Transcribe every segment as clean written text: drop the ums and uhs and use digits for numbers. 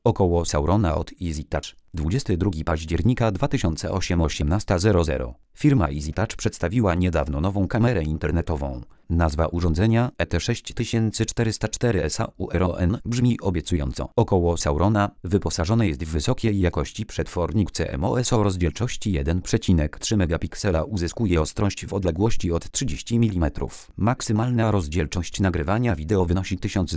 Około Saurona od EasyTouch. 22 października 2008 18:00. Firma EasyTouch przedstawiła niedawno nową kamerę internetową. Nazwa urządzenia ET6404 SAURON brzmi obiecująco. Około Saurona wyposażone jest w wysokiej jakości przetwornik CMOS o rozdzielczości 1,3 megapiksela. Uzyskuje ostrość w odległości od 30 mm. Maksymalna rozdzielczość nagrywania wideo wynosi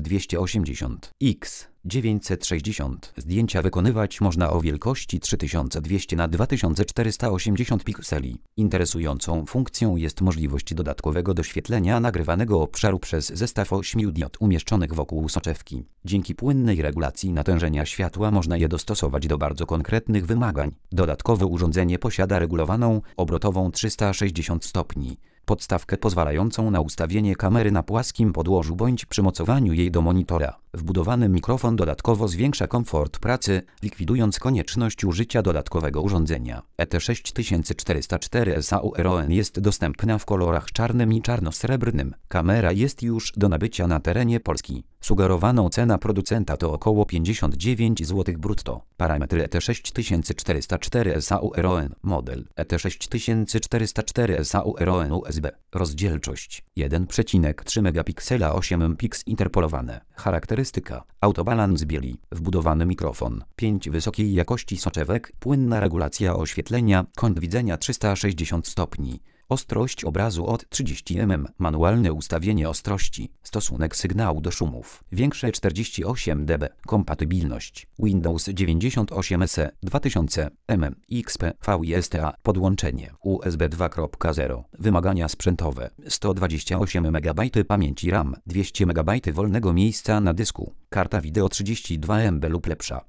1280 x 960. Zdjęcia wykonywać można o wielkości 3200 na 2480 pikseli. Interesującą funkcją jest możliwość dodatkowego doświetlenia nagrywanego obszaru przez zestaw 8 diod umieszczonych wokół soczewki. Dzięki płynnej regulacji natężenia światła można je dostosować do bardzo konkretnych wymagań. Dodatkowo urządzenie posiada regulowaną, obrotową 360 stopni. Podstawkę pozwalającą na ustawienie kamery na płaskim podłożu bądź przymocowaniu jej do monitora. Wbudowany mikrofon dodatkowo zwiększa komfort pracy, likwidując konieczność użycia dodatkowego urządzenia. ET6404 SAURON jest dostępna w kolorach czarnym i czarno-srebrnym. Kamera jest już do nabycia na terenie Polski. Sugerowaną cena producenta to około 59 zł brutto. Parametry ET6404 SAURON. Model ET6404 SAURON USB. Rozdzielczość 1,3 megapiksela 8 pix interpolowane. Charakterystyka: autobalans bieli, wbudowany mikrofon, 5 wysokiej jakości soczewek, płynna regulacja oświetlenia, kąt widzenia 360 stopni. Ostrość obrazu od 30 mm. Manualne ustawienie ostrości. Stosunek sygnału do szumów. Większe 48 dB. Kompatybilność. Windows 98 SE 2000 mm. XP VISTA. Podłączenie. USB 2.0. Wymagania sprzętowe. 128 MB pamięci RAM. 200 MB wolnego miejsca na dysku. Karta wideo 32 MB lub lepsza.